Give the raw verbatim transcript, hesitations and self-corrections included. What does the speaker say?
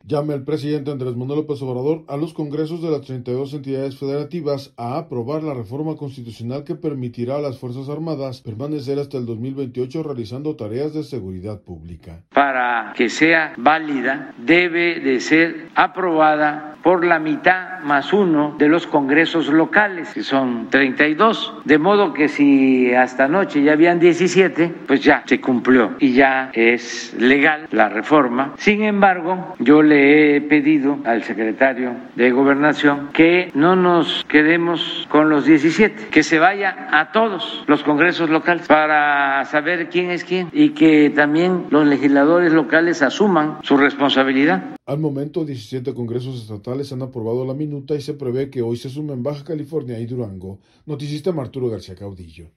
Llame al presidente Andrés Manuel López Obrador a los congresos de las treinta y dos entidades federativas a aprobar la reforma constitucional que permitirá a las Fuerzas Armadas permanecer hasta el dos mil veintiocho realizando tareas de seguridad pública. Para que sea válida, debe de ser aprobada por la mitad más uno de los congresos locales, que son treinta y dos, de modo que si hasta anoche ya habían diecisiete, pues ya se cumplió y ya es legal la reforma. Sin embargo, yo le he pedido al secretario de Gobernación que no nos quedemos con los diecisiete, que se vaya a todos los congresos locales para saber quién es quién y que también los legisladores locales asuman su responsabilidad. Al momento, diecisiete congresos estatales han aprobado la minuta y se prevé que hoy se sumen Baja California y Durango. Noticista Arturo García Caudillo.